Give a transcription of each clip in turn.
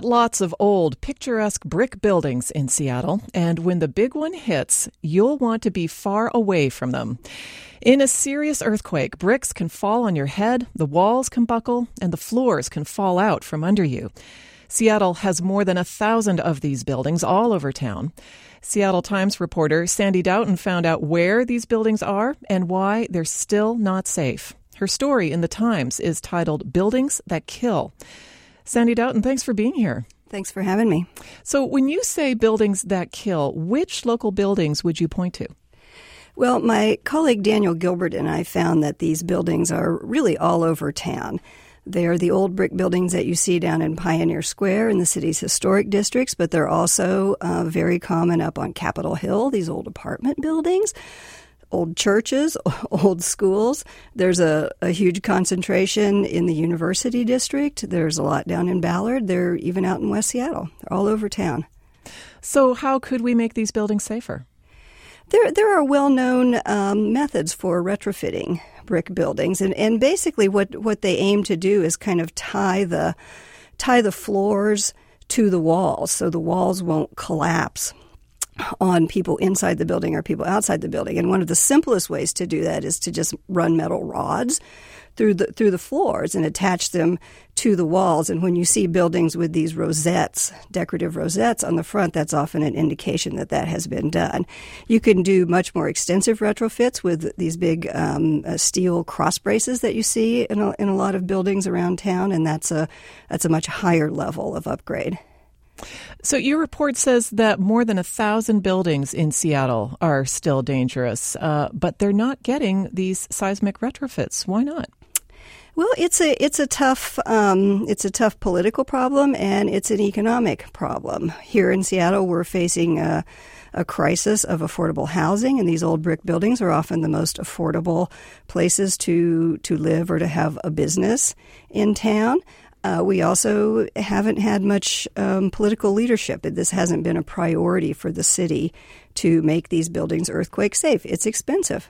got lots of old, picturesque brick buildings in Seattle, and when the big one hits, you'll want to be far away from them. In a serious earthquake, bricks can fall on your head, the walls can buckle, and the floors can fall out from under you. Seattle has more than 1,000 of these buildings all over town. Seattle Times reporter Sandy Doughton found out where these buildings are and why they're still not safe. Her story in the Times is titled Buildings That Kill. Sandy Doughton, thanks for being here. Thanks for having me. So when you say buildings that kill, which local buildings would you point to? Well, my colleague Daniel Gilbert and I found that these buildings are really all over town. They're the old brick buildings that you see down in Pioneer Square in the city's historic districts, but they're also very common up on Capitol Hill, these old apartment buildings, old churches, old schools. There's a huge concentration in the University District. There's a lot down in Ballard. They're even out in West Seattle. They're all over town. So how could we make these buildings safer? There are well-known methods for retrofitting brick buildings, and basically what they aim to do is kind of tie the floors to the walls so the walls won't collapse on people inside the building or people outside the building. And one of the simplest ways to do that is to just run metal rods through the floors and attach them to the walls. And when you see buildings with these rosettes, decorative rosettes on the front, that's often an indication that has been done. You can do much more extensive retrofits with these big steel cross braces that you see in a lot of buildings around town, and that's a much higher level of upgrade. So your report says that more than 1,000 buildings in Seattle are still dangerous, but they're not getting these seismic retrofits. Why not? Well, it's a tough political problem, and it's an economic problem. Here in Seattle, we're facing a crisis of affordable housing, and these old brick buildings are often the most affordable places to live or to have a business in town. We also haven't had much political leadership. This hasn't been a priority for the city to make these buildings earthquake safe. It's expensive.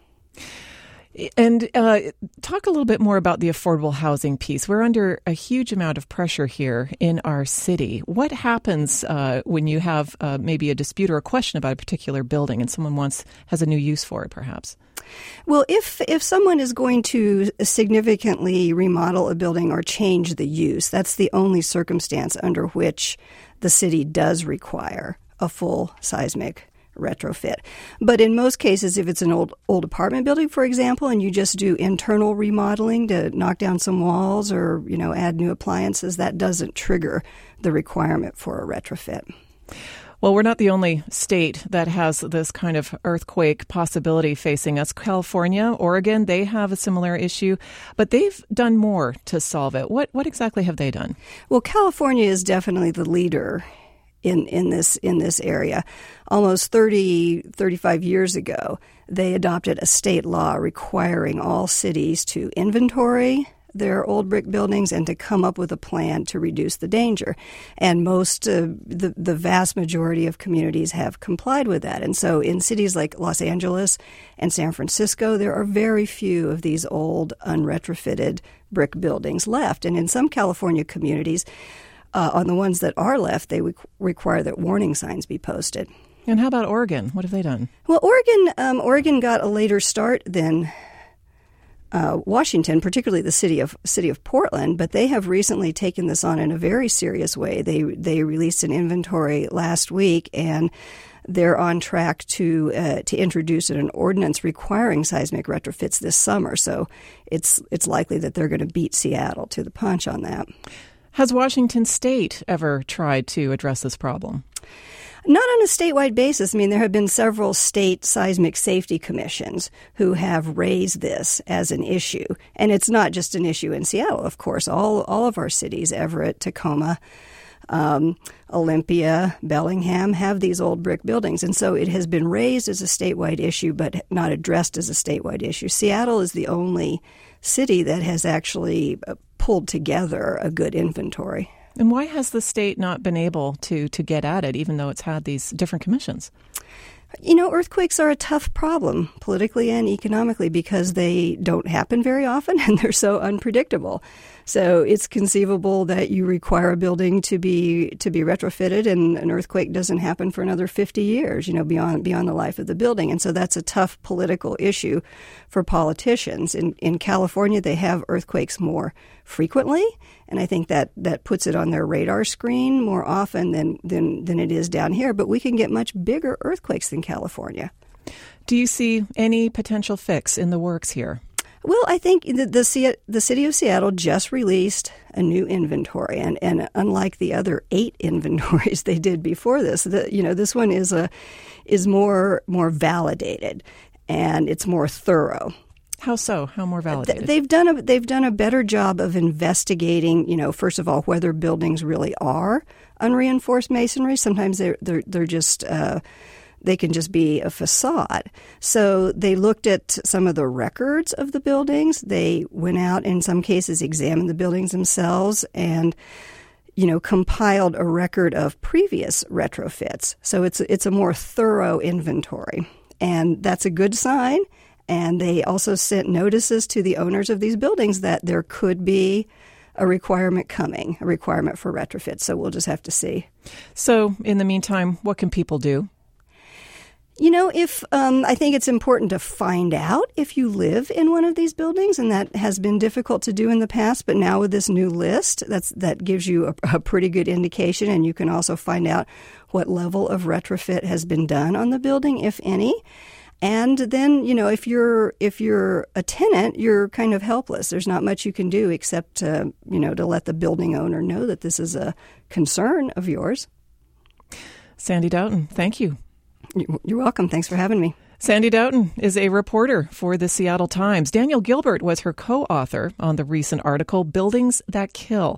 And talk a little bit more about the affordable housing piece. We're under a huge amount of pressure here in our city. What happens when you have maybe a dispute or a question about a particular building and someone has a new use for it, perhaps? Well, if someone is going to significantly remodel a building or change the use, that's the only circumstance under which the city does require a full seismic retrofit. But in most cases, if it's an old apartment building, for example, and you just do internal remodeling to knock down some walls or, add new appliances, that doesn't trigger the requirement for a retrofit. Well, we're not the only state that has this kind of earthquake possibility facing us. California, Oregon, they have a similar issue, but they've done more to solve it. What exactly have they done? Well, California is definitely the leader in this area. Almost 35 years ago, they adopted a state law requiring all cities to inventory their old brick buildings and to come up with a plan to reduce the danger. And the vast majority of communities have complied with that. And so in cities like Los Angeles and San Francisco, there are very few of these old unretrofitted brick buildings left. And in some California communities, on the ones that are left, they require that warning signs be posted. And how about Oregon? What have they done? Well, Oregon got a later start than Washington, particularly the city of Portland, but they have recently taken this on in a very serious way. They released an inventory last week, and they're on track to introduce an ordinance requiring seismic retrofits this summer. So it's likely that they're going to beat Seattle to the punch on that. Has Washington State ever tried to address this problem? Not on a statewide basis. I mean, there have been several state seismic safety commissions who have raised this as an issue. And it's not just an issue in Seattle, of course. All of our cities, Everett, Tacoma, Olympia, Bellingham, have these old brick buildings. And so it has been raised as a statewide issue, but not addressed as a statewide issue. Seattle is the only city that has actually pulled together a good inventory. And why has the state not been able to get at it, even though it's had these different commissions? Earthquakes are a tough problem politically and economically because they don't happen very often and they're so unpredictable. So it's conceivable that you require a building to be retrofitted and an earthquake doesn't happen for another 50 years, beyond the life of the building. And so that's a tough political issue for politicians. In California, they have earthquakes more frequently, and I think that puts it on their radar screen more often than it is down here. But we can get much bigger earthquakes than California. Do you see any potential fix in the works here? Well, I think the city of Seattle just released a new inventory, and unlike the other 8 inventories they did before this, this one is more validated and it's more thorough. How so? How more validated? They've done a better job of investigating. First of all, whether buildings really are unreinforced masonry. Sometimes they're just. They can just be a facade. So they looked at some of the records of the buildings. They went out, in some cases, examined the buildings themselves and, compiled a record of previous retrofits. So it's a more thorough inventory. And that's a good sign. And they also sent notices to the owners of these buildings that there could be a requirement coming, a requirement for retrofits. So we'll just have to see. So in the meantime, what can people do? I think it's important to find out if you live in one of these buildings, and that has been difficult to do in the past. But now with this new list, that gives you a pretty good indication, and you can also find out what level of retrofit has been done on the building, if any. And then, if you're a tenant, you're kind of helpless. There's not much you can do except to let the building owner know that this is a concern of yours. Sandy Doughton, thank you. You're welcome. Thanks for having me. Sandy Doughton is a reporter for the Seattle Times. Daniel Gilbert was her co-author on the recent article, Buildings That Kill.